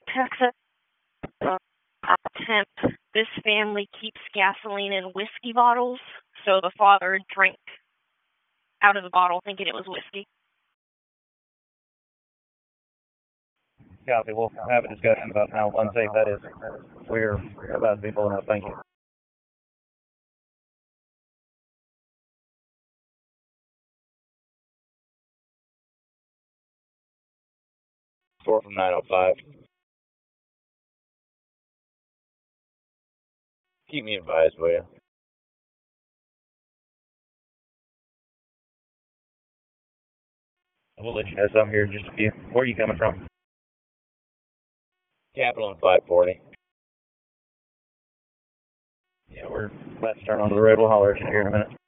Texas. Attempt. This family keeps gasoline in whiskey bottles, so the father drank out of the bottle thinking it was whiskey. Copy. We'll have a discussion about how unsafe that is. We're about to be pulling up. Thank you. Four from 905. Keep me advised, will you? We'll let you know some here in just a few. Where are you coming from? Capital and 540. Yeah, we're about to turn onto the road. We'll holler at you here in a minute.